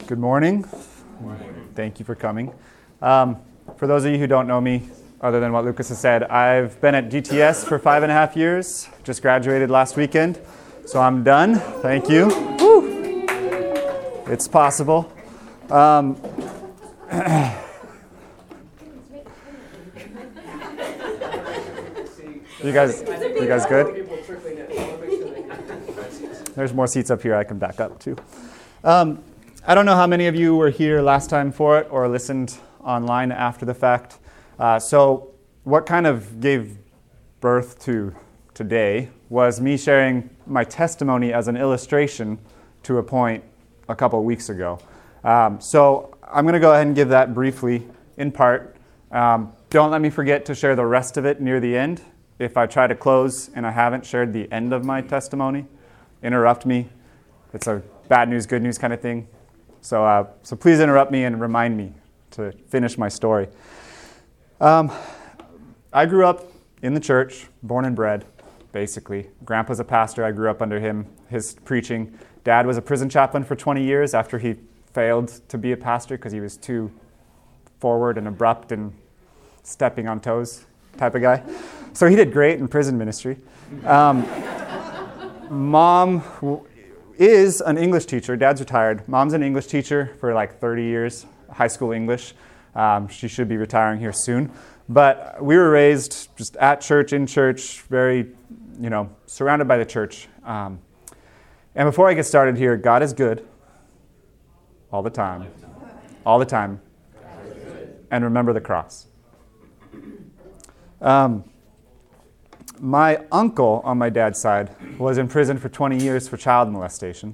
Good morning. Thank you for coming. For those of you who don't know me, other than what Lucas has said, I've been at GTS for 5.5 years. Just graduated last weekend, so I'm done. Thank you. Woo. It's possible. You guys good? There's more seats up here I can back up to. I don't know how many of you were here last time for it or listened online after the fact. So what kind of gave birth to today was me sharing my testimony as an illustration to a point a couple of weeks ago. So I'm going to go ahead and give that briefly in part. Don't let me forget to share the rest of it near the end. If I try to close and I haven't shared the end of my testimony, interrupt me. It's a bad news, good news kind of thing. So please interrupt me and remind me to finish my story. I grew up in the church, born and bred, basically. Grandpa's a pastor. I grew up under him, his preaching. Dad was a prison chaplain for 20 years after he failed to be a pastor because he was too forward and abrupt and stepping on toes type of guy. So he did great in prison ministry. Mom is an English teacher. Dad's retired. Mom's an English teacher for like 30 years, high school English. She should be retiring here soon. But we were raised just at church, in church, very, surrounded by the church. And before I get started here, God is good all the time. All the time. And remember the cross. My uncle on my dad's side was in prison for 20 years for child molestation.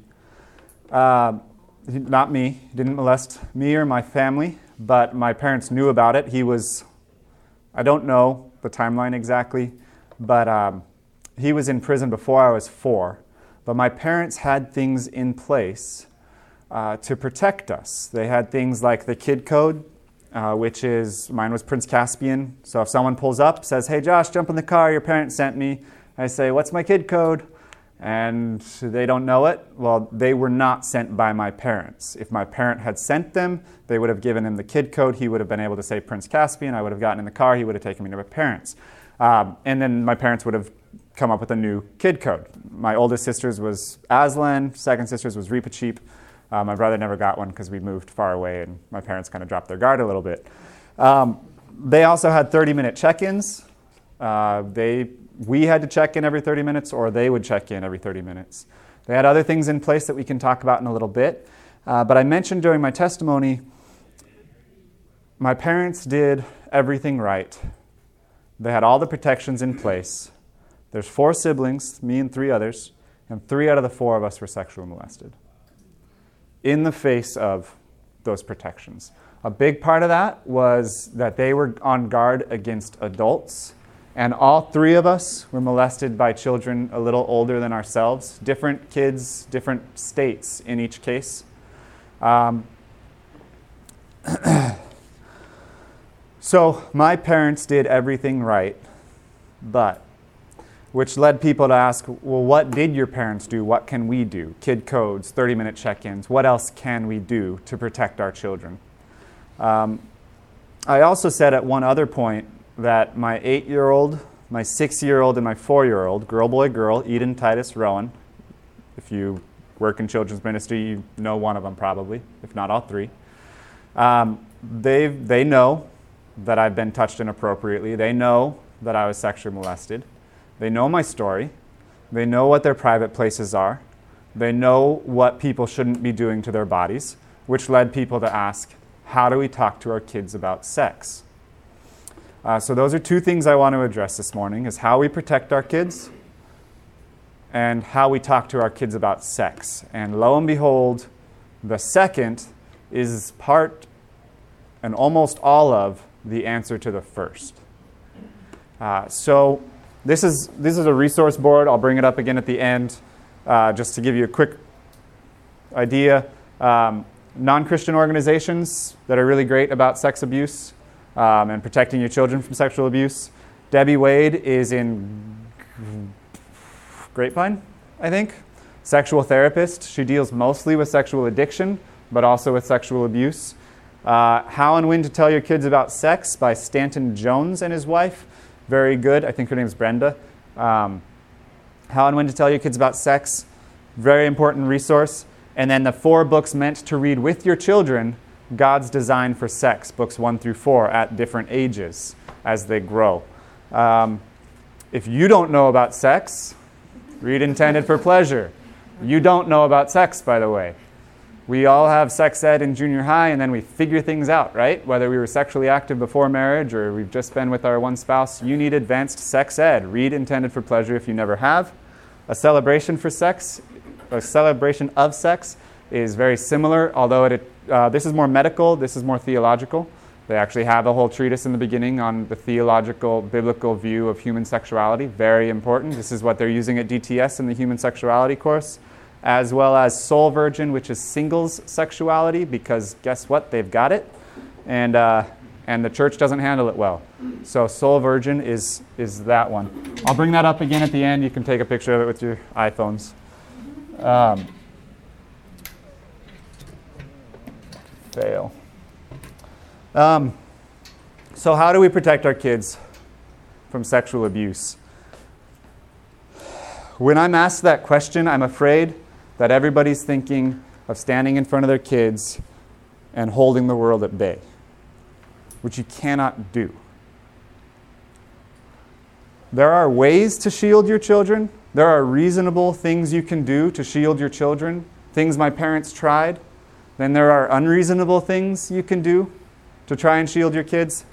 Not me. He didn't molest me or my family, but my parents knew about it. I don't know the timeline exactly, but he was in prison before I was 4. But my parents had things in place to protect us. They had things like the kid code, which is, mine was Prince Caspian. So if someone pulls up, says, "Hey Josh, jump in the car, your parents sent me." I say, "What's my kid code?" And they don't know it. Well, they were not sent by my parents. If my parent had sent them, they would have given him the kid code. He would have been able to say Prince Caspian. I would have gotten in the car. He would have taken me to my parents. And then my parents would have come up with a new kid code. My oldest sister's was Aslan. Second sister's was Reepicheep. My brother never got one because we moved far away and my parents kind of dropped their guard a little bit. They also had 30-minute check-ins. We had to check in every 30 minutes or they would check in every 30 minutes. They had other things in place that we can talk about in a little bit. But I mentioned during my testimony, my parents did everything right. They had all the protections in place. There's 4 siblings, me and 3 others, and 3 out of the 4 of us were sexually molested. In the face of those protections. A big part of that was that they were on guard against adults, and all 3 of us were molested by children a little older than ourselves. Different kids, different states in each case. So my parents did everything right, which led people to ask, well, what did your parents do? What can we do? Kid codes, 30-minute check-ins. What else can we do to protect our children? I also said at one other point that my 8-year-old, my 6-year-old, and my 4-year-old, girl, boy, girl, Eden, Titus, Rowan, if you work in children's ministry, you know one of them probably, if not all 3. They know that I've been touched inappropriately. They know that I was sexually molested. They know my story. They know what their private places are. They know what people shouldn't be doing to their bodies, which led people to ask, how do we talk to our kids about sex? So those are 2 things I want to address this morning, is how we protect our kids and how we talk to our kids about sex. And lo and behold, the second is part and almost all of the answer to the first. So this is a resource board. I'll bring it up again at the end just to give you a quick idea. Non-Christian organizations that are really great about sex abuse and protecting your children from sexual abuse. Debbie Wade is in Grapevine, I think. Sexual therapist. She deals mostly with sexual addiction, but also with sexual abuse. How and When to Tell Your Kids About Sex by Stanton Jones and his wife. Very good. I think her name is Brenda. How and When to Tell Your Kids About Sex. Very important resource. And then the 4 books meant to read with your children, God's Design for Sex, books 1 through 4 at different ages as they grow. If you don't know about sex, read Intended for Pleasure. You don't know about sex, by the way. We all have sex ed in junior high, and then we figure things out, right? Whether we were sexually active before marriage or we've just been with our one spouse, you need advanced sex ed. Read Intended for Pleasure if you never have. A Celebration for Sex, a Celebration of Sex is very similar, although this is more medical, this is more theological. They actually have a whole treatise in the beginning on the theological, biblical view of human sexuality. Very important. This is what they're using at DTS in the human sexuality course. As well as Soul Virgin, which is singles sexuality, because guess what? They've got it. And the church doesn't handle it well. So Soul Virgin is that one. I'll bring that up again at the end. You can take a picture of it with your iPhones. Fail. So how do we protect our kids from sexual abuse? When I'm asked that question, I'm afraid that everybody's thinking of standing in front of their kids and holding the world at bay, which you cannot do. There are ways to shield your children. There are reasonable things you can do to shield your children, things my parents tried. Then there are unreasonable things you can do to try and shield your kids.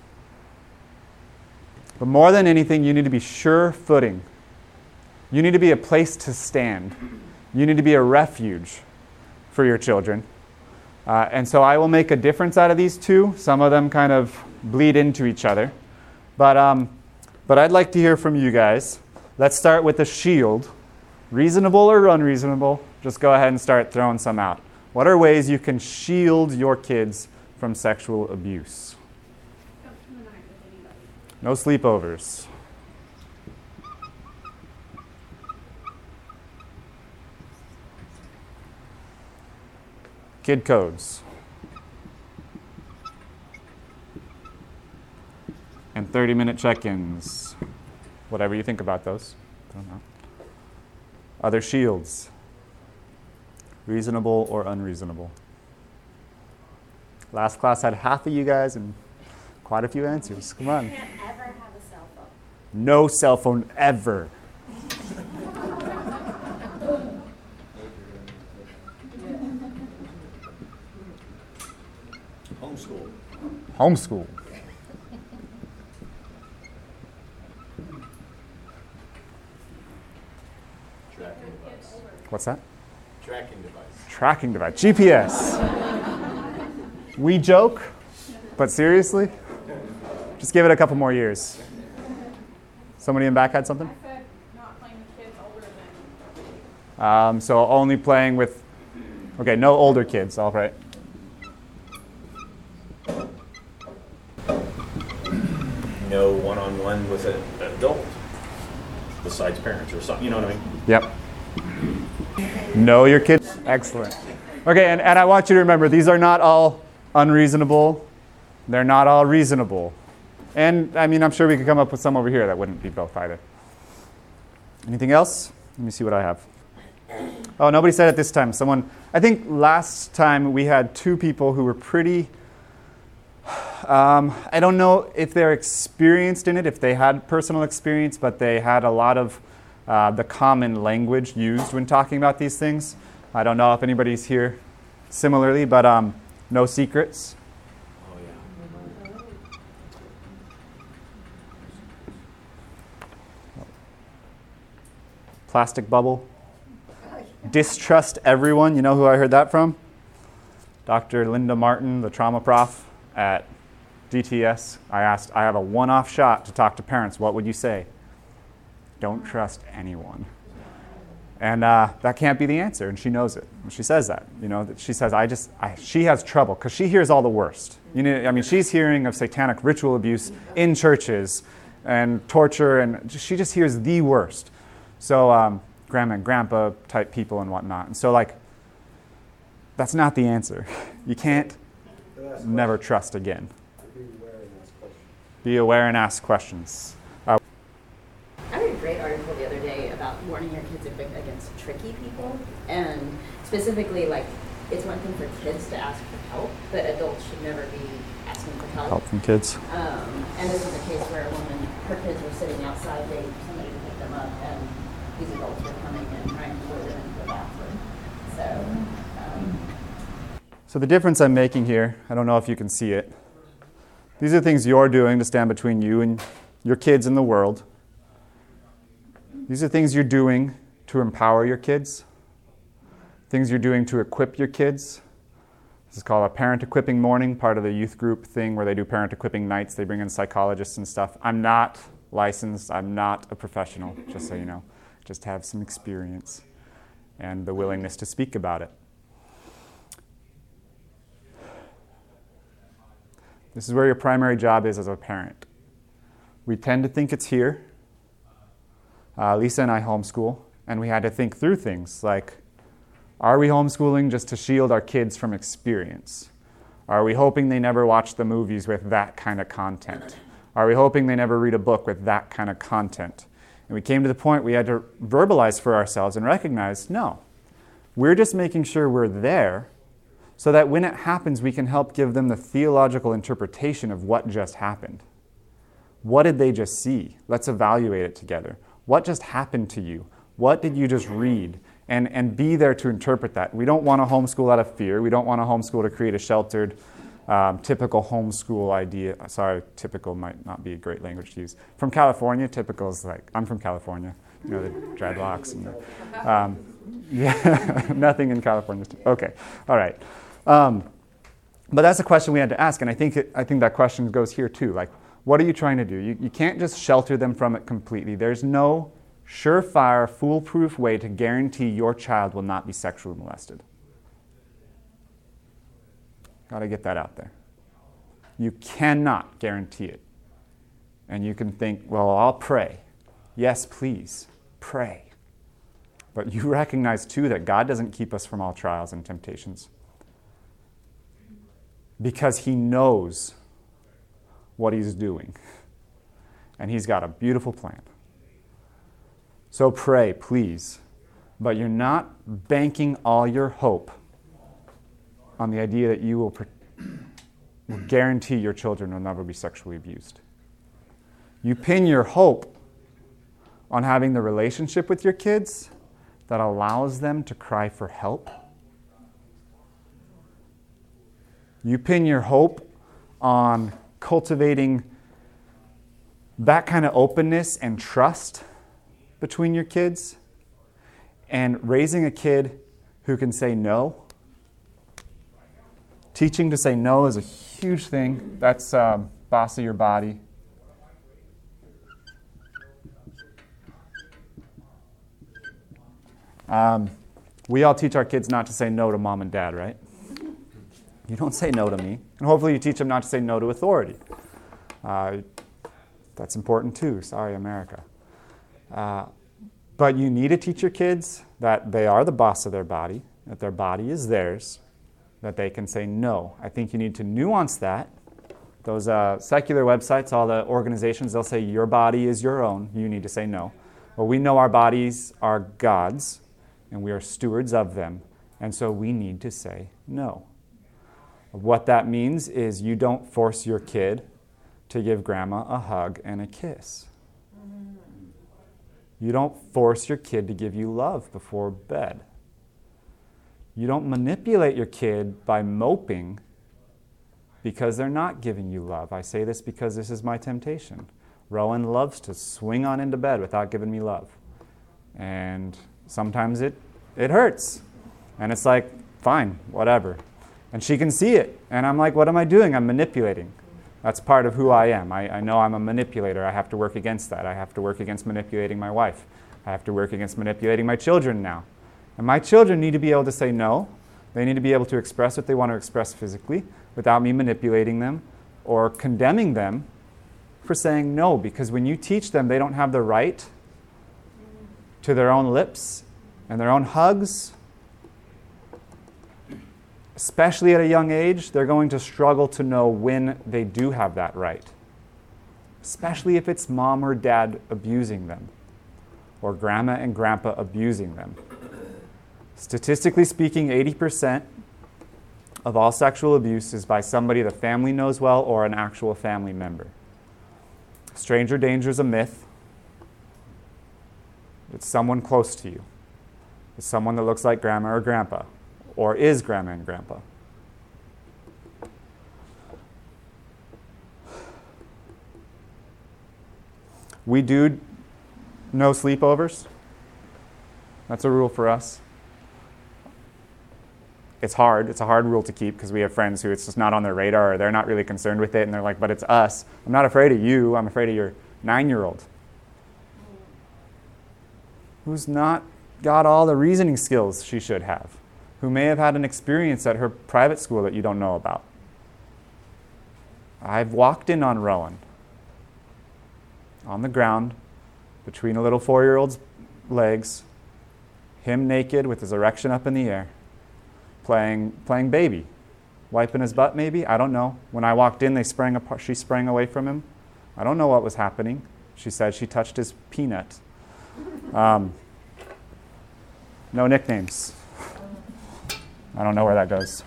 But more than anything, you need to be sure-footing. You need to be a place to stand. You need to be a refuge for your children. And so I will make a difference out of these two. Some of them kind of bleed into each other. But I'd like to hear from you guys. Let's start with the shield. Reasonable or unreasonable? Just go ahead and start throwing some out. What are ways you can shield your kids from sexual abuse? No sleepovers. Kid codes. And 30-minute check-ins. Whatever you think about those. I don't know. Other shields. Reasonable or unreasonable? Last class had half of you guys and quite a few answers. Come on. You can't ever have a cell phone. No cell phone ever. Homeschool. Homeschool. Tracking device. What's that? Tracking device. Tracking device. GPS. We joke, but seriously? Just give it a couple more years. Somebody in back had something? I said not playing with kids older than. So only playing with, okay, no older kids, all right. No one-on-one with an adult besides parents or something, you know what I mean? Yep. Know your kids. Excellent. Okay, and I want you to remember, these are not all unreasonable. They're not all reasonable. And, I mean, I'm sure we could come up with some over here that wouldn't be both either. Anything else? Let me see what I have. Oh, nobody said it this time. Someone, I think last time we had 2 people who were pretty, I don't know if they're experienced in it, if they had personal experience, but they had a lot of the common language used when talking about these things. I don't know if anybody's here similarly, but no secrets. Oh, yeah. Plastic bubble. Distrust everyone. You know who I heard that from? Dr. Linda Martin, the trauma prof at DTS. I asked, I have a one-off shot to talk to parents. What would you say? Don't trust anyone. And that can't be the answer, and she knows it. And she says that, you know, that she says, she has trouble because she hears all the worst. You know, I mean, she's hearing of satanic ritual abuse in churches and torture, and she just hears the worst. So grandma and grandpa type people and whatnot. And so, like, That's not the answer. You can't never trust again. Be aware and ask questions. I read a great article the other day about warning your kids against tricky people, and specifically, like, it's one thing for kids to ask for help, but adults should never be asking for help. Help from kids. And this was a case where a woman, her kids were sitting outside waiting for somebody to pick them up, and these adults were coming and trying to lure them into the bathroom. So the difference I'm making here, I don't know if you can see it. These are things you're doing to stand between you and your kids and the world. These are things you're doing to empower your kids. Things you're doing to equip your kids. This is called a parent equipping morning, part of the youth group thing where they do parent equipping nights. They bring in psychologists and stuff. I'm not licensed. I'm not a professional, just so you know. Just have some experience and the willingness to speak about it. This is where your primary job is as a parent. We tend to think it's here. Lisa and I homeschool, and we had to think through things like, are we homeschooling just to shield our kids from experience? Are we hoping they never watch the movies with that kind of content? Are we hoping they never read a book with that kind of content? And we came to the point we had to verbalize for ourselves and recognize, no, we're just making sure we're there so that when it happens, we can help give them the theological interpretation of what just happened. What did they just see? Let's evaluate it together. What just happened to you? What did you just read? And be there to interpret that. We don't want to homeschool out of fear. We don't want to homeschool to create a sheltered, typical homeschool idea. Sorry, typical might not be a great language to use. From California, typical is like, I'm from California. You know, the dreadlocks. And yeah, nothing in California. Okay, all right. But that's a question we had to ask, and I think that question goes here too. Like, what are you trying to do? You can't just shelter them from it completely. There's no surefire, foolproof way to guarantee your child will not be sexually molested. Got to get that out there. You cannot guarantee it. And you can think, well, I'll pray. Yes, please, pray. But you recognize too that God doesn't keep us from all trials and temptations, because He knows what He's doing. And He's got a beautiful plan. So pray, please. But you're not banking all your hope on the idea that you will guarantee your children will never be sexually abused. You pin your hope on having the relationship with your kids that allows them to cry for help. You pin your hope on cultivating that kind of openness and trust between your kids, and raising a kid who can say no. Teaching to say no is a huge thing. That's boss of your body. We all teach our kids not to say no to mom and dad, right? You don't say no to me. And hopefully you teach them not to say no to authority. That's important too. Sorry, America. But you need to teach your kids that they are the boss of their body, that their body is theirs, that they can say no. I think you need to nuance that. Those secular websites, all the organizations, they'll say your body is your own. You need to say no. Well, we know our bodies are God's, and we are stewards of them, and so we need to say no. What that means is you don't force your kid to give grandma a hug and a kiss. You don't force your kid to give you love before bed. You don't manipulate your kid by moping because they're not giving you love. I say this because this is my temptation. Rowan loves to swing on into bed without giving me love. And sometimes it hurts. And it's like, fine, whatever. And she can see it. And I'm like, what am I doing? I'm manipulating. That's part of who I am. I know I'm a manipulator. I have to work against that. I have to work against manipulating my wife. I have to work against manipulating my children now. And my children need to be able to say no. They need to be able to express what they want to express physically without me manipulating them or condemning them for saying no. Because when you teach them they don't have the right to their own lips and their own hugs, especially at a young age, they're going to struggle to know when they do have that right. Especially if it's mom or dad abusing them, or grandma and grandpa abusing them. Statistically speaking, 80% of all sexual abuse is by somebody the family knows well or an actual family member. Stranger danger is a myth. It's someone close to you. It's someone that looks like grandma or grandpa, or is grandma and grandpa. We do no sleepovers. That's a rule for us. It's hard. It's a hard rule to keep because we have friends who it's just not on their radar or they're not really concerned with it and they're like, but it's us. I'm not afraid of you. I'm afraid of your 9-year-old who's not got all the reasoning skills she should have, who may have had an experience at her private school that you don't know about. I've walked in on Rowan on the ground between a little 4-year-old's legs, him naked with his erection up in the air, playing baby, wiping his butt maybe, I don't know. When I walked in, she sprang away from him. I don't know what was happening. She said she touched his peanut. No nicknames. I don't know where that goes.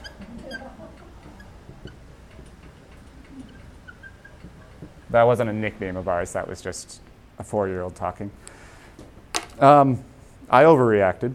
That wasn't a nickname of ours. That was just a 4-year-old talking. I overreacted.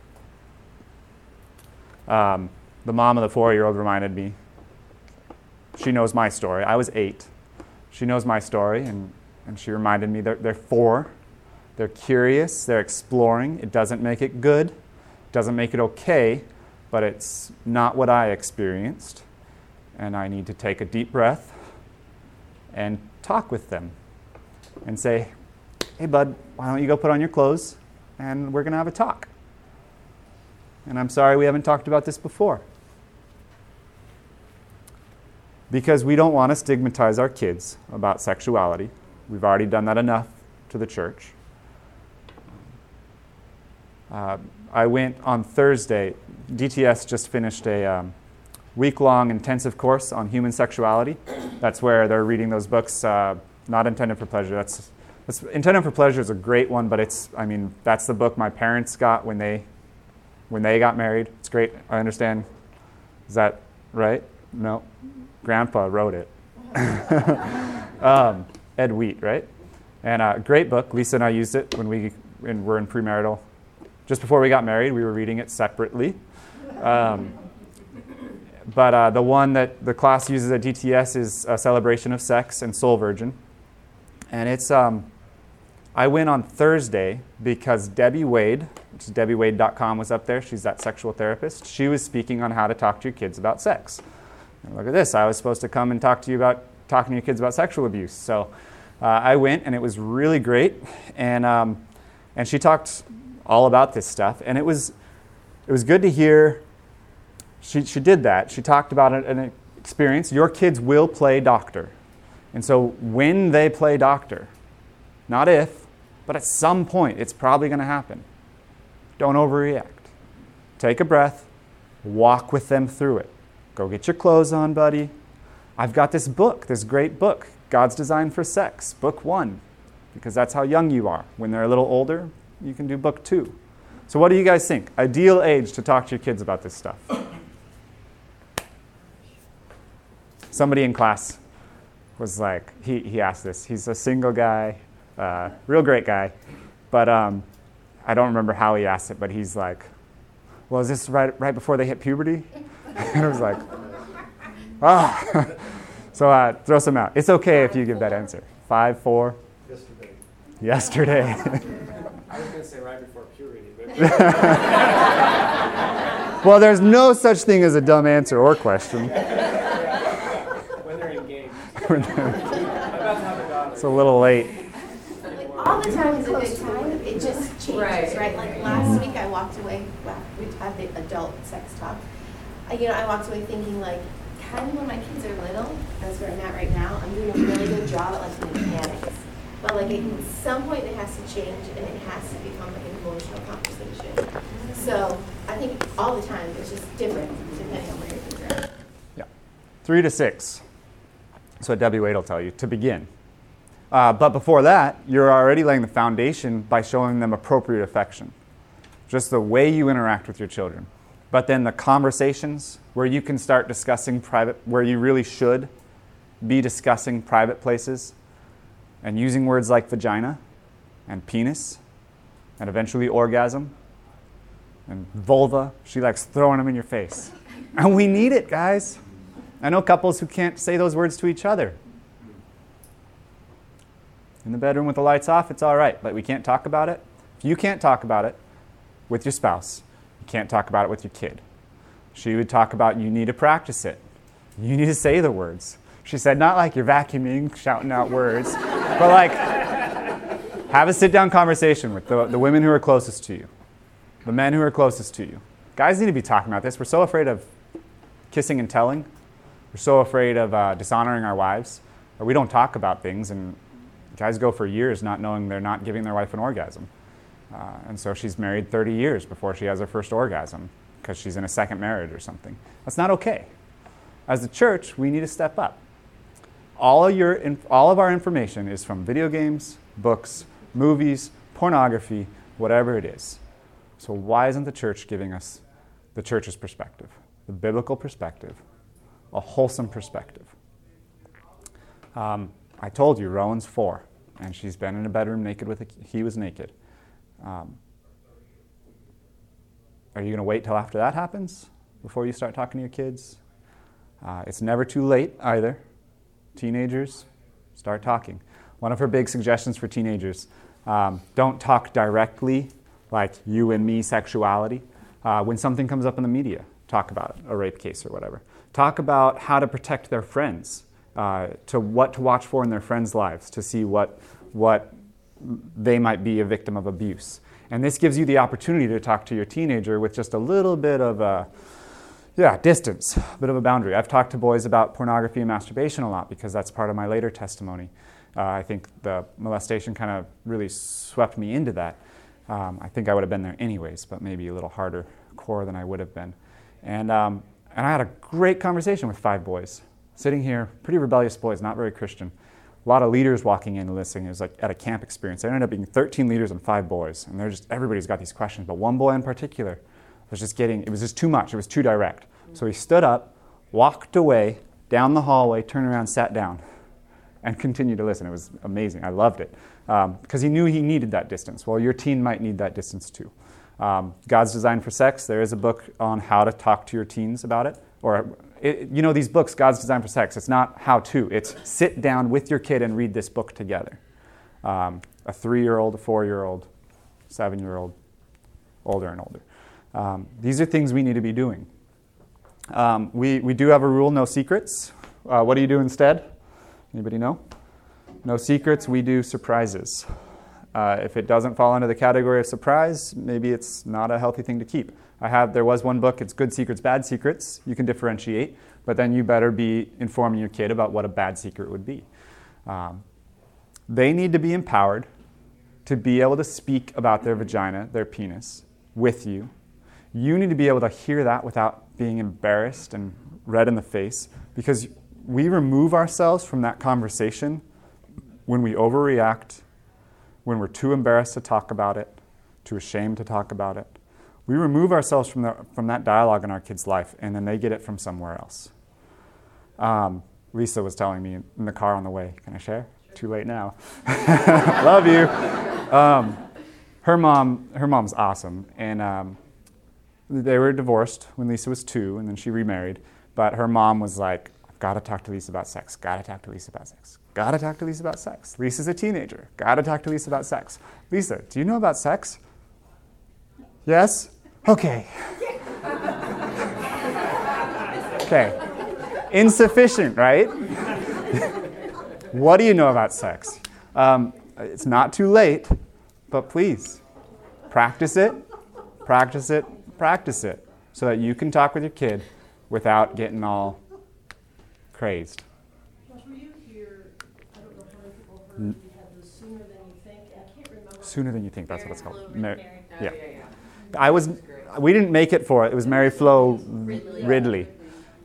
The mom of the 4-year-old reminded me. She knows my story. I was 8. She knows my story, and she reminded me that they're 4. They're curious. They're exploring. It doesn't make it good. It doesn't make it okay, but it's not what I experienced. And I need to take a deep breath and talk with them and say, hey, bud, why don't you go put on your clothes and we're going to have a talk. And I'm sorry we haven't talked about this before. Because we don't want to stigmatize our kids about sexuality. We've already done that enough to the church. I went on Thursday. DTS just finished a week-long intensive course on human sexuality. That's where they're reading those books, Not Intended for Pleasure. That's Intended for Pleasure is a great one, but that's the book my parents got when they got married. It's great. I understand. Is that right? No. Grandpa wrote it. Ed Wheat, right? And a great book. Lisa and I used it when we were in premarital. Just before we got married, we were reading it separately. But the one that the class uses at DTS is A Celebration of Sex and Soul Virgin. And it's, I went on Thursday because Debbie Wade, which is DebbieWade.com, was up there. She's that sexual therapist. She was speaking on how to talk to your kids about sex. And look at this. I was supposed to come and talk to you about talking to your kids about sexual abuse. So I went, and it was really great. And she talked all about this stuff. And it was good to hear. She did that. She talked about an experience. Your kids will play doctor. And so when they play doctor, not if, but at some point, it's probably going to happen. Don't overreact. Take a breath. Walk with them through it. Go get your clothes on, buddy. I've got this book, this great book, God's Design for Sex, book 1, because that's how young you are. When they're a little older, you can do book 2. So what do you guys think? Ideal age to talk to your kids about this stuff? Somebody in class was like, he asked this. He's a single guy, real great guy, but I don't remember how he asked it, but he's like, well, is this right before they hit puberty? And I was like, So throw some out. It's okay if you give that answer. 5, 4? Yesterday. I was going to say right before puberty, but... Well, there's no such thing as a dumb answer or question. When they're engaged. I'm about to have a daughter. It's a little late. All the time is a good time. It just changes, right? Like last week I walked away, we had the adult sex talk. I walked away thinking like, kind of when my kids are little, that's where I'm at right now, I'm doing a really good job at like mechanics. But like at some point it has to change and it has to become like an emotional conversation. So I think all the time it's just different depending on where you're Yeah, 3 to 6. That's what Debbie Wade will tell you to begin. But before that, you're already laying the foundation by showing them appropriate affection. Just the way you interact with your children. But then the conversations where you can start discussing where you really should be discussing private places and using words like vagina and penis and eventually orgasm and vulva. She likes throwing them in your face. And we need it, guys. I know couples who can't say those words to each other. In the bedroom with the lights off, it's all right, but we can't talk about it. If you can't talk about it with your spouse, you can't talk about it with your kid. She would talk about you need to practice it. You need to say the words. She said, not like you're vacuuming, shouting out words, but like have a sit-down conversation with the women who are closest to you, the men who are closest to you. Guys need to be talking about this. We're so afraid of kissing and telling. We're so afraid of dishonoring our wives. Or we don't talk about things, and guys go for years not knowing they're not giving their wife an orgasm. And so she's married 30 years before she has her first orgasm because she's in a second marriage or something. That's not okay. As the church, we need to step up. All of our information is from video games, books, movies, pornography, whatever it is. So why isn't the church giving us the church's perspective, the biblical perspective, a wholesome perspective? I told you, Rowan's 4, and she's been in a bedroom naked he was naked. Are you going to wait till after that happens before you start talking to your kids? It's never too late either. Teenagers, start talking. One of her big suggestions for teenagers, don't talk directly like you and me sexuality. When something comes up in the media, talk about it, a rape case or whatever. Talk about how to protect their friends, to what to watch for in their friends' lives, to see what they might be a victim of abuse. And this gives you the opportunity to talk to your teenager with just a little bit of distance, a bit of a boundary. I've talked to boys about pornography and masturbation a lot because that's part of my later testimony. I think the molestation kind of really swept me into that. I think I would have been there anyways, but maybe a little harder core than I would have been. And I had a great conversation with 5 boys, sitting here, pretty rebellious boys, not very Christian. A lot of leaders walking in and listening. It was like at a camp experience. There ended up being 13 leaders and 5 boys, and everybody's got these questions. But one boy in particular was it was just too much. It was too direct. So he stood up, walked away, down the hallway, turned around, sat down, and continued to listen. It was amazing. I loved it because he knew he needed that distance. Well, your teen might need that distance too. God's Design for Sex. There is a book on how to talk to your teens about it. These books, God's Design for Sex, it's not how to. It's sit down with your kid and read this book together. A 3-year-old, a 4-year-old, 7-year-old, older and older. These are things we need to be doing. We do have a rule, no secrets. What do you do instead? Anybody know? No secrets, we do surprises. If it doesn't fall into the category of surprise, maybe it's not a healthy thing to keep. There was one book, it's Good Secrets, Bad Secrets. You can differentiate, but then you better be informing your kid about what a bad secret would be. They need to be empowered to be able to speak about their vagina, their penis, with you. You need to be able to hear that without being embarrassed and red in the face, because we remove ourselves from that conversation when we overreact, when we're too embarrassed to talk about it, too ashamed to talk about it. We remove ourselves from that dialogue in our kid's life, and then they get it from somewhere else. Lisa was telling me in the car on the way. Can I share? Sure. Too late now. Love you. Her mom's awesome, and they were divorced when Lisa was 2, and then she remarried. But her mom was like, "I've got to talk to Lisa about sex. Got to talk to Lisa about sex. Got to talk to Lisa about sex. Lisa's a teenager. Got to talk to Lisa about sex. Lisa, do you know about sex? Yes? Okay. Okay. Insufficient, right? What do you know about sex? It's not too late, but please, practice it, practice it, practice it, so that you can talk with your kid without getting all crazed. Were you here? I don't know how many people heard we had the Sooner Than You Think. I can't remember. Sooner Than You Think, that's what it's called. Yeah. We didn't make it for it. It was Mary Flo Ridley.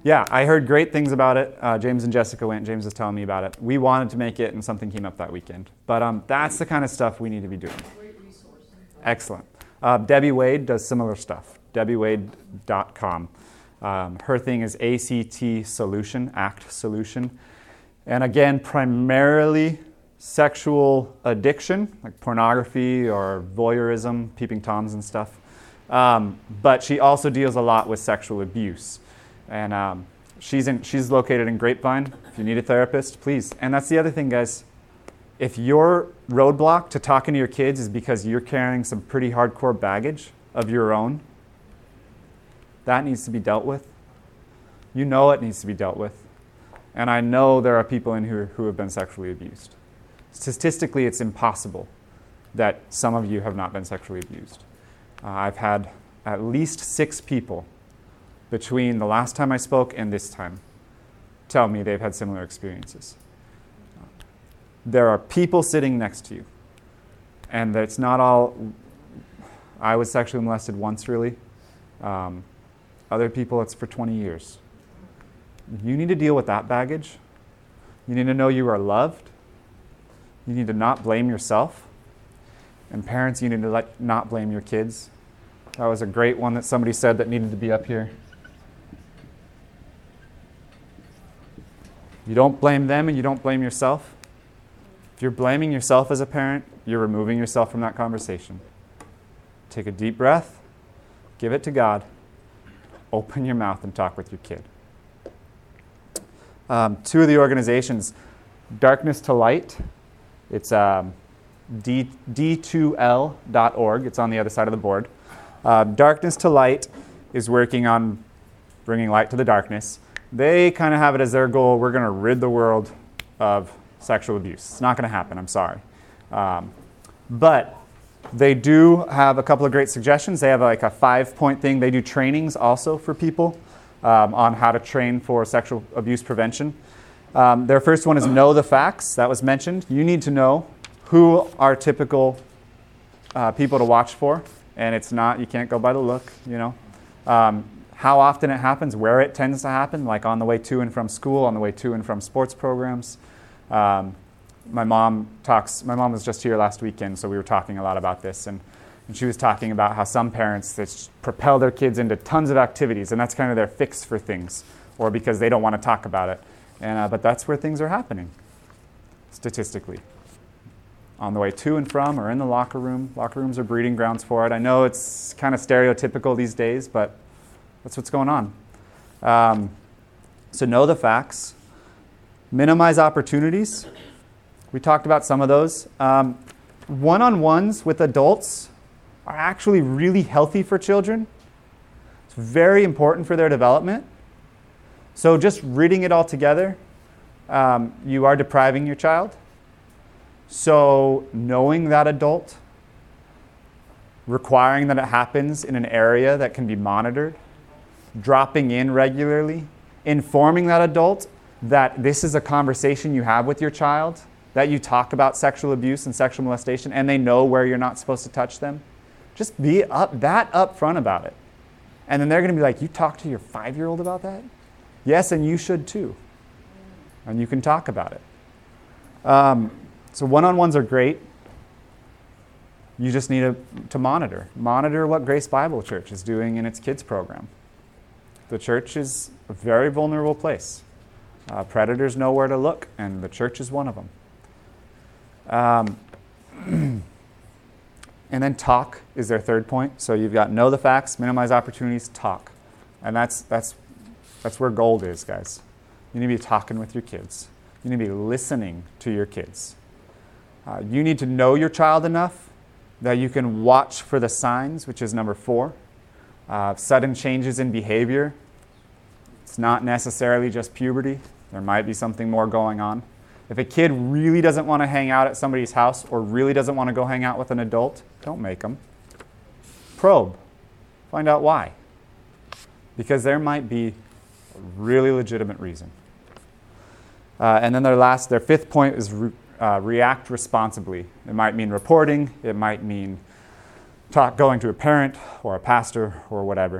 Yeah, I heard great things about it. James and Jessica went. James was telling me about it. We wanted to make it, and something came up that weekend. But that's the kind of stuff we need to be doing. Great resource. Excellent. Debbie Wade does similar stuff. DebbieWade.com. Her thing is ACT Solution, ACT Solution. And again, primarily sexual addiction, like pornography or voyeurism, peeping toms and stuff. But she also deals a lot with sexual abuse. And she's located in Grapevine. If you need a therapist, please. And that's the other thing, guys. If your roadblock to talking to your kids is because you're carrying some pretty hardcore baggage of your own, that needs to be dealt with. You know it needs to be dealt with. And I know there are people in here who have been sexually abused. Statistically, it's impossible that some of you have not been sexually abused. I've had at least 6 people between the last time I spoke and this time tell me they've had similar experiences. There are people sitting next to you, and it's not all, I was sexually molested once really. Other people, it's for 20 years. You need to deal with that baggage. You need to know you are loved. You need to not blame yourself. And parents, you need to not blame your kids. That was a great one that somebody said that needed to be up here. You don't blame them and you don't blame yourself. If you're blaming yourself as a parent, you're removing yourself from that conversation. Take a deep breath, give it to God, open your mouth and talk with your kid. 2 of the organizations, Darkness to Light, it's d2l.org. It's on the other side of the board. Darkness to Light is working on bringing light to the darkness. They kind of have it as their goal, we're going to rid the world of sexual abuse. It's not going to happen, I'm sorry. But they do have a couple of great suggestions. They have like a 5-point thing. They do trainings also for people on how to train for sexual abuse prevention. Their first one is Know the Facts. That was mentioned. You need to know who are typical people to watch for. And it's not, you can't go by the look, you know. How often it happens, where it tends to happen, like on the way to and from school, on the way to and from sports programs. My mom was just here last weekend, so we were talking a lot about this. And she was talking about how some parents just propel their kids into tons of activities, and that's kind of their fix for things, or because they don't want to talk about it. And but that's where things are happening, statistically. On the way to and from or in the locker room. Locker rooms are breeding grounds for it. I know it's kind of stereotypical these days, but that's what's going on. So know the facts. Minimize opportunities. We talked about some of those. One-on-ones with adults are actually really healthy for children. It's very important for their development. So just reading it all together, you are depriving your child. So knowing that adult, requiring that it happens in an area that can be monitored, dropping in regularly, informing that adult that this is a conversation you have with your child, that you talk about sexual abuse and sexual molestation, and they know where you're not supposed to touch them. Just be upfront about it. And then they're going to be like, you talk to your 5-year-old about that? Yes, and you should too. And you can talk about it. So one-on-ones are great. You just need to monitor. Monitor what Grace Bible Church is doing in its kids program. The church is a very vulnerable place. Predators know where to look, and the church is one of them. And then talk is their third point. So you've got know the facts, minimize opportunities, talk. And that's where gold is, guys. You need to be talking with your kids. You need to be listening to your kids. You need to know your child enough that you can watch for the signs, which is number 4. Sudden changes in behavior. It's not necessarily just puberty. There might be something more going on. If a kid really doesn't want to hang out at somebody's house or really doesn't want to go hang out with an adult, don't make them. Probe. Find out why. Because there might be a really legitimate reason. And then their 5th point is react responsibly. It might mean reporting. It might mean going to a parent or a pastor or whatever.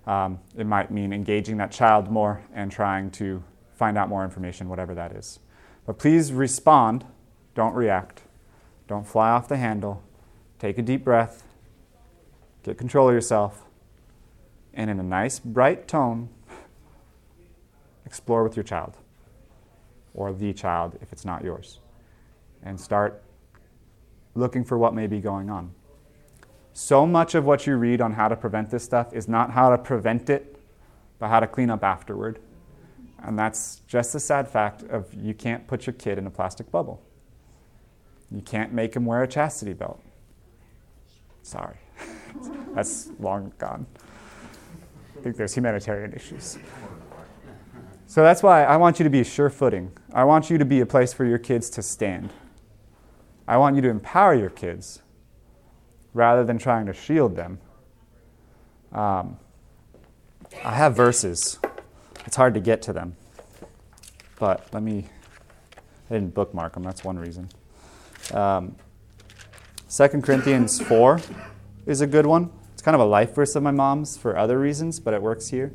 It might mean engaging that child more and trying to find out more information, whatever that is. But please respond. Don't react. Don't fly off the handle. Take a deep breath. Get control of yourself. And in a nice, bright tone, explore with your child. Or the child if it's not yours. And start looking for what may be going on. So much of what you read on how to prevent this stuff is not how to prevent it, but how to clean up afterward. And that's just the sad fact of you can't put your kid in a plastic bubble. You can't make him wear a chastity belt. Sorry. That's long gone. I think there's humanitarian issues. So that's why I want you to be sure-footing. I want you to be a place for your kids to stand. I want you to empower your kids rather than trying to shield them. I have verses. It's hard to get to them. But I didn't bookmark them. That's one reason. 2 Corinthians 4 is a good one. It's kind of a life verse of my mom's for other reasons, but it works here.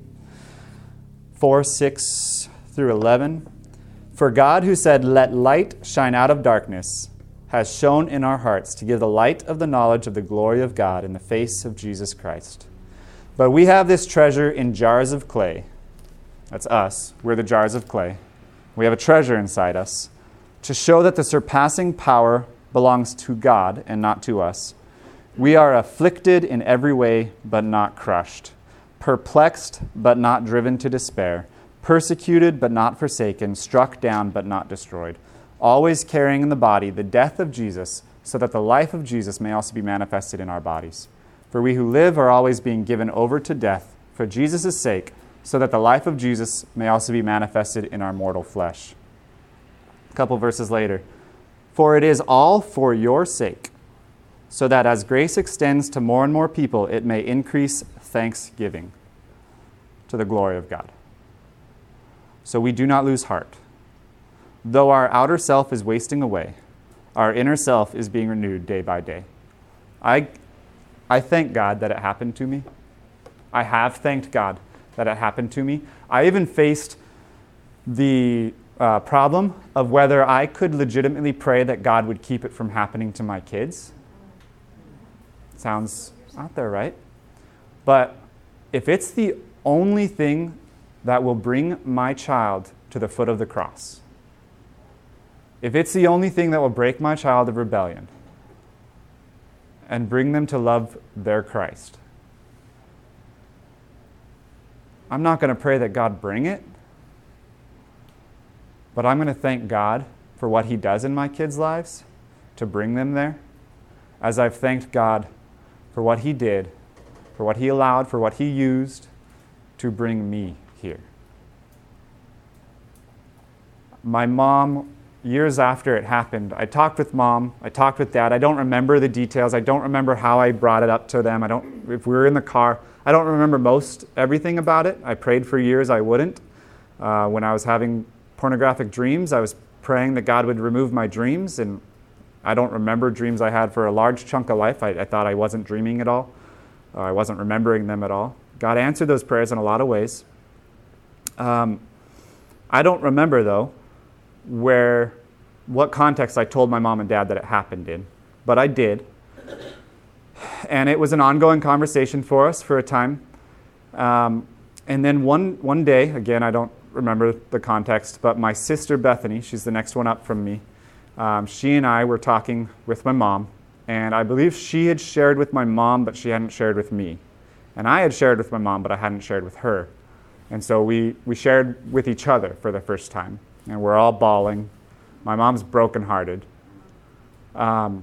4:6-11. For God, who said, "Let light shine out of darkness," has shone in our hearts to give the light of the knowledge of the glory of God in the face of Jesus Christ. But we have this treasure in jars of clay. That's us. We're the jars of clay. We have a treasure inside us to show that the surpassing power belongs to God and not to us. We are afflicted in every way, but not crushed. Perplexed, but not driven to despair. Persecuted, but not forsaken. Struck down, but not destroyed. Always carrying in the body the death of Jesus, so that the life of Jesus may also be manifested in our bodies. For we who live are always being given over to death for Jesus' sake, so that the life of Jesus may also be manifested in our mortal flesh. A couple verses later. For it is all for your sake, so that as grace extends to more and more people, it may increase thanksgiving to the glory of God. So we do not lose heart. Though our outer self is wasting away, our inner self is being renewed day by day. I thank God that it happened to me. I have thanked God that it happened to me. I even faced the problem of whether I could legitimately pray that God would keep it from happening to my kids. Sounds out there, right? But if it's the only thing that will bring my child to the foot of the cross, if it's the only thing that will break my child of rebellion and bring them to love their Christ, I'm not going to pray that God bring it, but I'm going to thank God for what He does in my kids' lives to bring them there, as I've thanked God for what He did, for what He allowed, for what He used to bring me here. My mom, years after it happened, I talked with Mom, I talked with Dad. I don't remember the details. I don't remember how I brought it up to them. If we were in the car, I don't remember everything about it. I prayed for years I wouldn't. When I was having pornographic dreams, I was praying that God would remove my dreams, and I don't remember dreams I had for a large chunk of life. I thought I wasn't dreaming at all. I wasn't remembering them at all. God answered those prayers in a lot of ways. I don't remember, though, what context I told my mom and dad that it happened in, but I did. And it was an ongoing conversation for us for a time. And then one day, again, I don't remember the context, but my sister Bethany, she's the next one up from me, she and I were talking with my mom, and I believe she had shared with my mom, but she hadn't shared with me. And I had shared with my mom, but I hadn't shared with her. And so we shared with each other for the first time, and we're all bawling. My mom's brokenhearted. And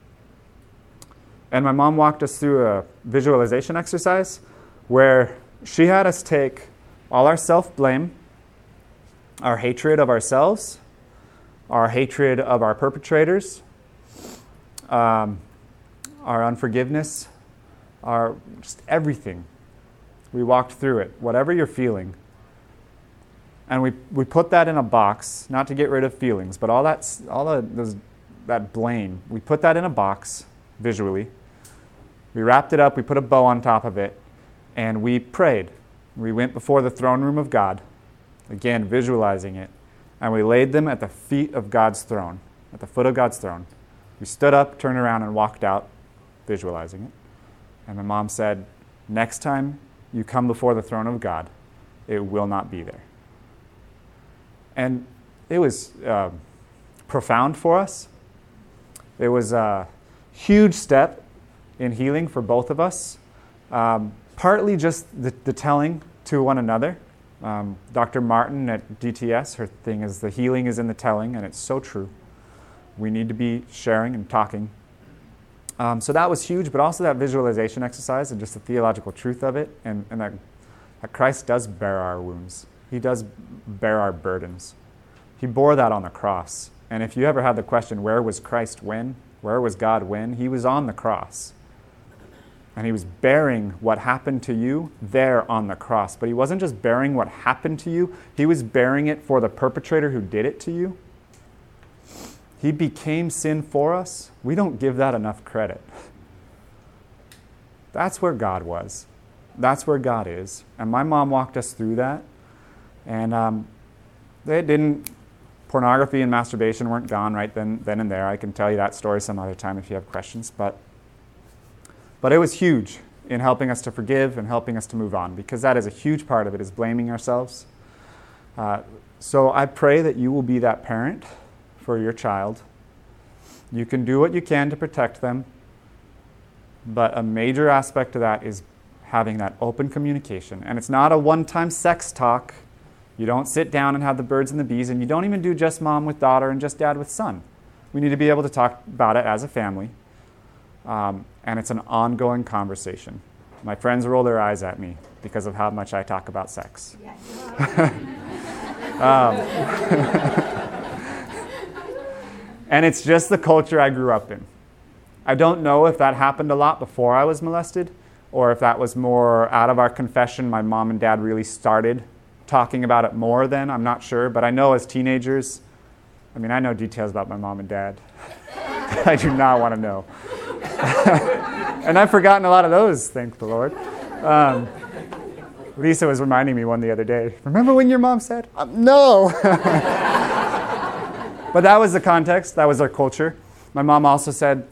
my mom walked us through a visualization exercise where she had us take all our self-blame, our hatred of ourselves, our hatred of our perpetrators, our unforgiveness, just everything. We walked through it, whatever you're feeling. And we put that in a box, not to get rid of feelings, but that blame, we put that in a box visually. We wrapped it up, we put a bow on top of it, And we prayed. We went before the throne room of God, again, visualizing it. And we laid them at the feet of God's throne, at the foot of God's throne. We stood up, turned around, and walked out, visualizing it. And my mom said, next time you come before the throne of God, it will not be there. And it was profound for us. It was a huge step in healing for both of us. Partly just the telling to one another. Dr. Martin at DTS, her thing is the healing is in the telling, and it's so true. We need to be sharing and talking. So that was huge, but also that visualization exercise and just the theological truth of it, and that Christ does bear our wounds. He does bear our burdens. He bore that on the cross. And if you ever had the question, where was Christ when? Where was God when? He was on the cross. And he was bearing what happened to you there on the cross. But he wasn't just bearing what happened to you. He was bearing it for the perpetrator who did it to you. He became sin for us. We don't give that enough credit. That's where God was. That's where God is. And my mom walked us through that. And pornography and masturbation weren't gone right then and there. I can tell you that story some other time if you have questions. But it was huge in helping us to forgive and helping us to move on, because that is a huge part of it, is blaming ourselves. So I pray that you will be that parent for your child. You can do what you can to protect them, but a major aspect of that is having that open communication. And it's not a one-time sex talk. You don't sit down and have the birds and the bees, and you don't even do just mom with daughter and just dad with son. We need to be able to talk about it as a family. And it's an ongoing conversation. My friends roll their eyes at me because of how much I talk about sex. And it's just the culture I grew up in. I don't know if that happened a lot before I was molested, or if that was more out of our confession. My mom and dad really started talking about it more then. I'm not sure, but I know as teenagers, I know details about my mom and dad. I do not want to know. And I've forgotten a lot of those, thank the Lord. Lisa was reminding me one the other day. Remember when your mom said? No! But that was the context. That was our culture. My mom also said,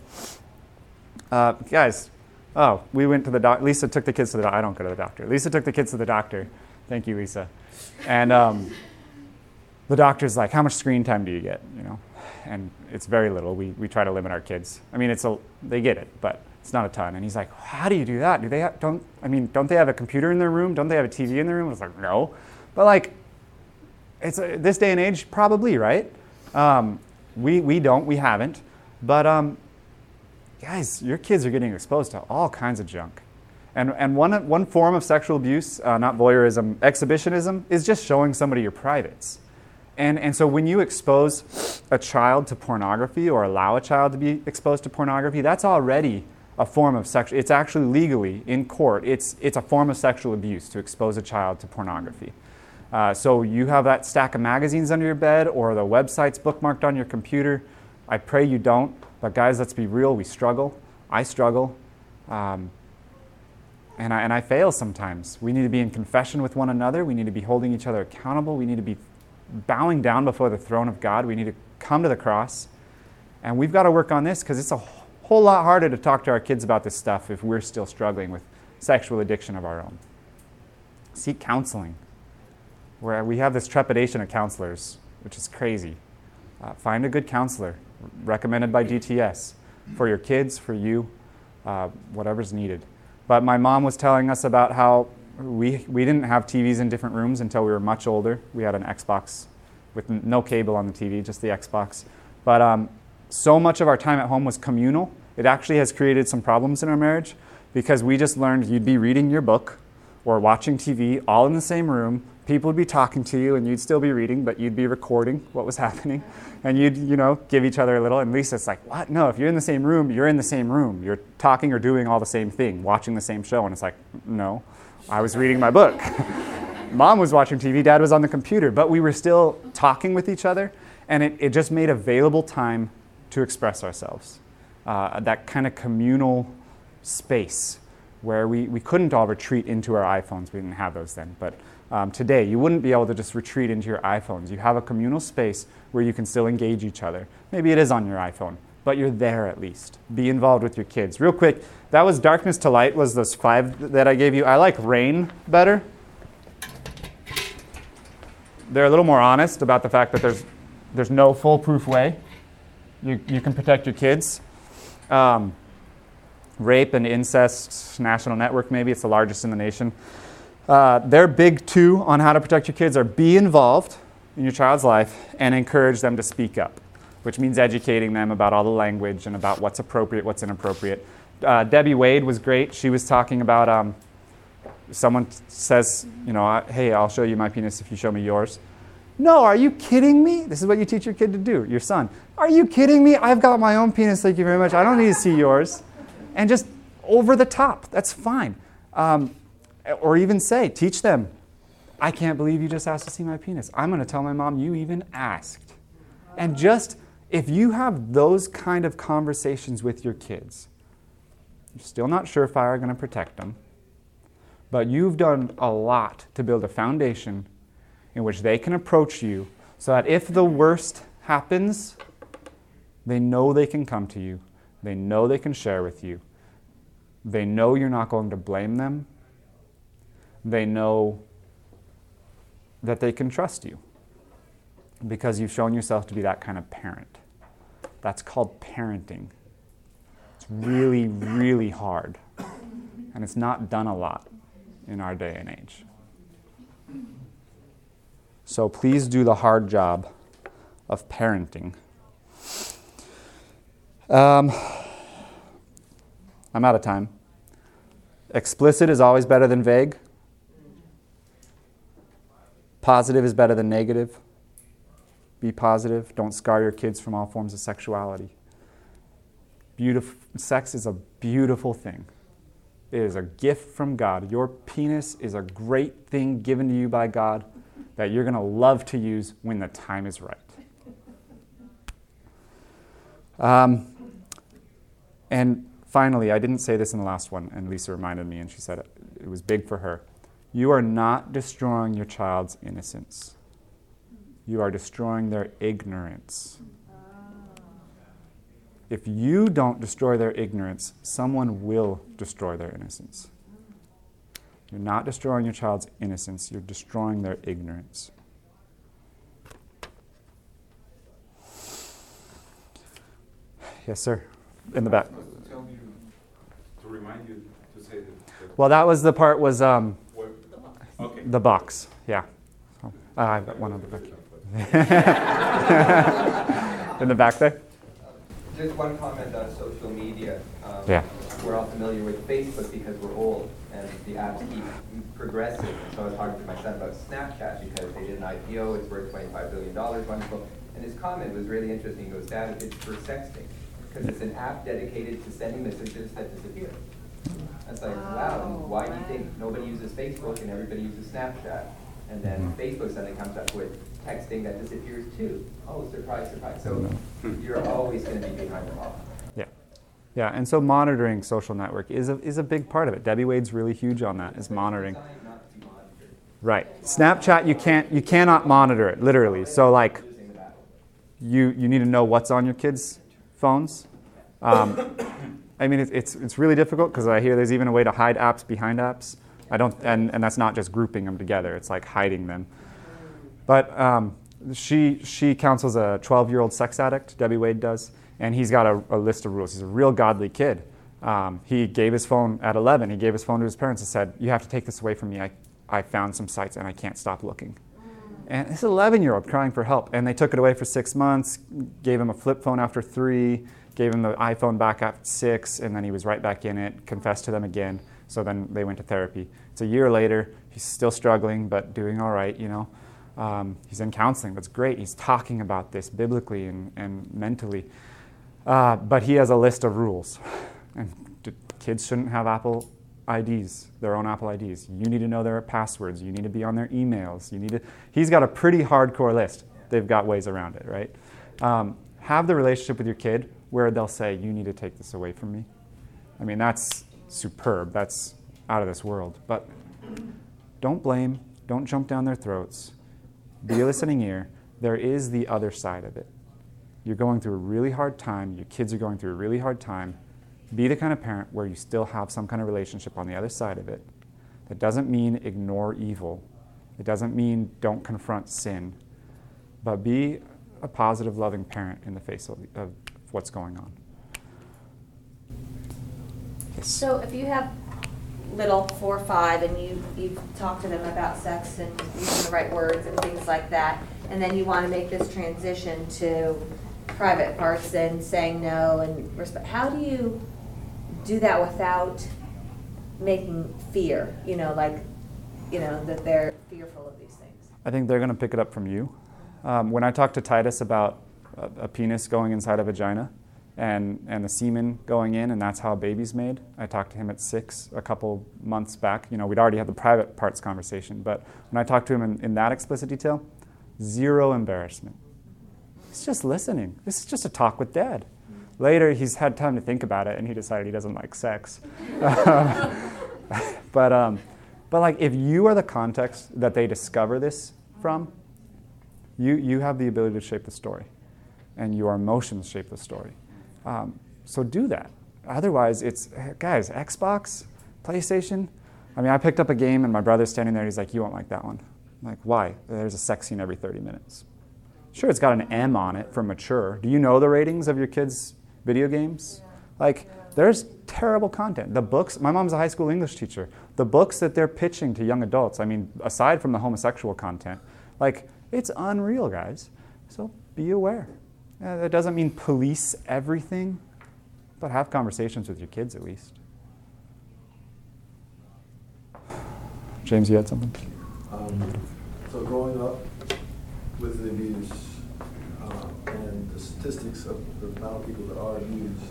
guys, we went to the doctor. Lisa took the kids to the doctor. I don't go to the doctor. Lisa took the kids to the doctor. Thank you, Lisa. And the doctor's like, how much screen time do you get? And it's very little. We try to limit our kids. They get it, but it's not a ton. And he's like, how do you do that? Don't they have a computer in their room? Don't they have a TV in their room? I was like, no. But it's this day and age, probably, right? We haven't. But guys, your kids are getting exposed to all kinds of junk. And one form of sexual abuse, not voyeurism, exhibitionism, is just showing somebody your privates. And so when you expose a child to pornography or allow a child to be exposed to pornography, that's already a form of sexual. It's actually legally in court. It's a form of sexual abuse to expose a child to pornography. So you have that stack of magazines under your bed or the websites bookmarked on your computer. I pray you don't. But guys, let's be real. We struggle. I struggle. And I fail sometimes. We need to be in confession with one another. We need to be holding each other accountable. We need to be bowing down before the throne of God. We need to come to the cross. And we've got to work on this because it's a whole lot harder to talk to our kids about this stuff if we're still struggling with sexual addiction of our own. Seek counseling. Where we have this trepidation of counselors, which is crazy. Find a good counselor recommended by DTS for your kids, for you, whatever's needed. But my mom was telling us about how we didn't have TVs in different rooms until we were much older. We had an Xbox with no cable on the TV, just the Xbox. But so much of our time at home was communal. It actually has created some problems in our marriage because we just learned you'd be reading your book or watching TV all in the same room. People would be talking to you and you'd still be reading, but you'd be recording what was happening. And you'd, give each other a little. And Lisa's like, what? No, if you're in the same room, you're in the same room. You're talking or doing all the same thing, watching the same show. And it's like, no, I was reading my book. Mom was watching TV, Dad was on the computer, but we were still talking with each other. And it just made available time to express ourselves. That kind of communal space where we couldn't all retreat into our iPhones. We didn't have those then. But today, you wouldn't be able to just retreat into your iPhones. You have a communal space where you can still engage each other. Maybe it is on your iPhone, but you're there at least. Be involved with your kids. Real quick, that was Darkness to Light, was those 5 that I gave you. I like Rain better. They're a little more honest about the fact that there's no foolproof way you can protect your kids. Rape and Incest National Network, maybe it's the largest in the nation. Their big 2 on how to protect your kids are be involved in your child's life and encourage them to speak up, which means educating them about all the language and about what's appropriate, what's inappropriate. Debbie Wade was great. She was talking about someone says, hey, I'll show you my penis if you show me yours. No, are you kidding me? This is what you teach your kid to do, your son. Are you kidding me? I've got my own penis, thank you very much. I don't need to see yours. And just over the top, that's fine. Or even teach them, I can't believe you just asked to see my penis. I'm going to tell my mom you even asked. And just, if you have those kind of conversations with your kids, you're still not sure if I'm going to protect them, but you've done a lot to build a foundation in which they can approach you so that if the worst happens, they know they can come to you. They know they can share with you. They know you're not going to blame them. They know that they can trust you because you've shown yourself to be that kind of parent. That's called parenting. It's really, really hard. And it's not done a lot in our day and age. So please do the hard job of parenting. I'm out of time. Explicit is always better than vague. Positive is better than negative. Be positive. Don't scar your kids from all forms of sexuality. Sex is a beautiful thing. It is a gift from God. Your penis is a great thing given to you by God that you're going to love to use when the time is right. And finally, I didn't say this in the last one, and Lisa reminded me, and she said it was big for her. You are not destroying your child's innocence. You are destroying their ignorance. If you don't destroy their ignorance, someone will destroy their innocence. You're not destroying your child's innocence. You're destroying their ignorance. Yes, sir. In the back. Tell you to remind you to say that. Well, that was the part was Okay. the box. Yeah. I've got one on the back. In the back there. Just one comment on social media. Yeah. We're all familiar with Facebook because we're old, and the apps keep progressing. So I was talking to my son about Snapchat because they did an IPO. It's worth $25 billion. Wonderful. And his comment was really interesting. He goes, Dad, it's for sexting because it's an app dedicated to sending messages that disappear. That's like, wow. And why do you think nobody uses Facebook and everybody uses Snapchat? And then Facebook suddenly comes up with texting that disappears too. Oh, surprise, surprise. So you're always going to be behind the ball. Yeah. Yeah, and so monitoring social network is a big part of it. Debbie Wade's really huge on that, is monitoring. Right. Snapchat, you cannot monitor it, literally. So like, you need to know what's on your kids' phones. I mean, it's really difficult because I hear there's even a way to hide apps behind apps. And that's not just grouping them together. It's like hiding them. But she counsels a 12-year-old sex addict, Debbie Wade does, and he's got a list of rules. He's a real godly kid. He gave his phone at 11. He gave his phone to his parents and said, you have to take this away from me. I found some sites and I can't stop looking. And this 11-year-old crying for help. And they took it away for 6 months, gave him a flip phone after 3, gave him the iPhone back after 6, and then he was right back in it, confessed to them again. So then they went to therapy. It's a year later. He's still struggling, but doing all right, you know. He's in counseling. That's great. He's talking about this biblically and mentally. But he has a list of rules. And kids shouldn't have Apple IDs, their own Apple IDs. You need to know their passwords. You need to be on their emails. He's got a pretty hardcore list. They've got ways around it, right? Have the relationship with your kid where they'll say, you need to take this away from me. I mean, that's superb. That's out of this world. But don't blame. Don't jump down their throats. Be a listening ear. There is the other side of it. You're going through a really hard time. Your kids are going through a really hard time. Be the kind of parent where you still have some kind of relationship on the other side of it. That doesn't mean ignore evil. It doesn't mean don't confront sin. But be a positive, loving parent in the face of what's going on. Yes. So if you have little 4 or 5 and you talk to them about sex and using the right words and things like that, and then you want to make this transition to private parts and saying no and respect, how do you do that without making fear, that they're fearful of these things? I think they're going to pick it up from you. When I talked to Titus about a penis going inside a vagina and the semen going in, and that's how a baby's made, I talked to him at 6 a couple months back. We'd already had the private parts conversation, but when I talked to him in that explicit detail, 0 embarrassment. He's just listening. This is just a talk with Dad. Later, he's had time to think about it, and he decided he doesn't like sex. But like, if you are the context that they discover this from, you have the ability to shape the story, and your emotions shape the story. So do that. Otherwise, it's, guys, Xbox, PlayStation. I mean, I picked up a game, and my brother's standing there. He's like, "You won't like that one." I'm like, "Why?" "There's a sex scene every 30 minutes. Sure, it's got an M on it for mature. Do you know the ratings of your kids' video games? Like, there's terrible content. The books, my mom's a high school English teacher. The books that they're pitching to young adults, I mean, aside from the homosexual content, like, it's unreal, guys. So be aware. That doesn't mean police everything, but have conversations with your kids at least. James, you had something? So growing up with the abuse and the statistics of the amount of people that are abused,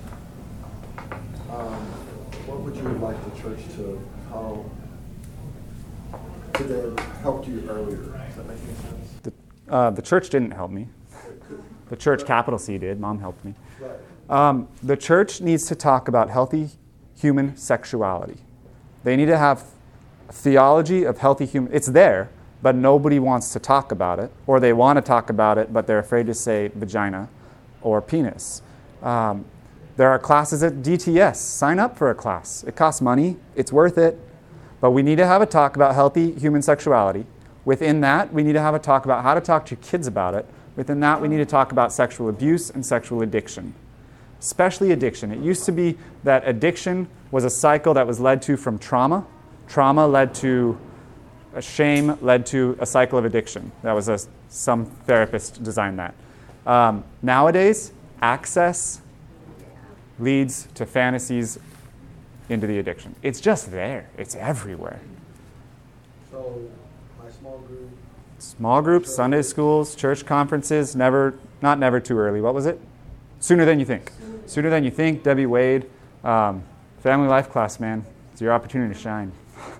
what would you like the church to, how could they have helped you earlier? Does that make any sense? The church didn't help me. The church, capital C, did. Mom helped me. The church needs to talk about healthy human sexuality. They need to have a theology of healthy human. It's there, but nobody wants to talk about it, or they want to talk about it, but they're afraid to say vagina or penis. There are classes at DTS. Sign up for a class. It costs money. It's worth it. But we need to have a talk about healthy human sexuality. Within that, we need to have a talk about how to talk to your kids about it. Within that, we need to talk about sexual abuse and sexual addiction, especially addiction. It used to be that addiction was a cycle that was led to from trauma. Trauma led to shame, led to a cycle of addiction. That was some therapist designed that. Nowadays, access leads to fantasies into the addiction. It's just there. It's everywhere. So my small group. Small groups, Sunday schools, church conferences, not never too early. What was it? Sooner than you think. Sooner than you think. Debbie Wade, family life class, man. It's your opportunity to shine.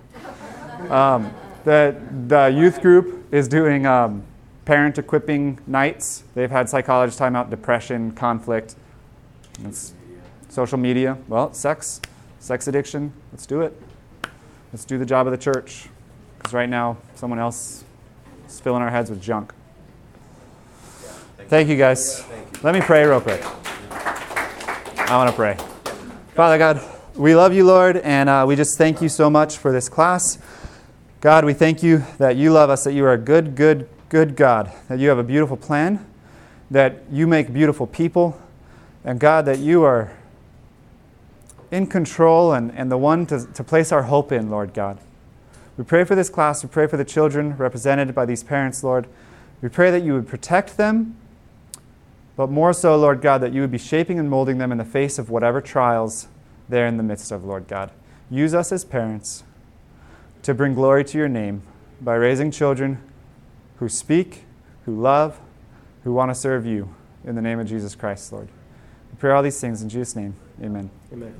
The youth group is doing parent equipping nights. They've had psychologists time out depression, conflict. It's social media. Well, sex addiction. Let's do it. Let's do the job of the church. Because right now, someone else is filling our heads with junk. Thank you, guys. Let me pray real quick. I want to pray. Father God, we love you, Lord, and we just thank you so much for this class. God, we thank you that you love us, that you are a good, good, good God, that you have a beautiful plan, that you make beautiful people, and God, that you are in control and the one to place our hope in, Lord God. We pray for this class. We pray for the children represented by these parents, Lord. We pray that you would protect them, but more so, Lord God, that you would be shaping and molding them in the face of whatever trials they're in the midst of, Lord God. Use us as parents to bring glory to your name by raising children who speak, who love, who want to serve you. In the name of Jesus Christ, Lord. We pray all these things in Jesus' name. Amen. Amen.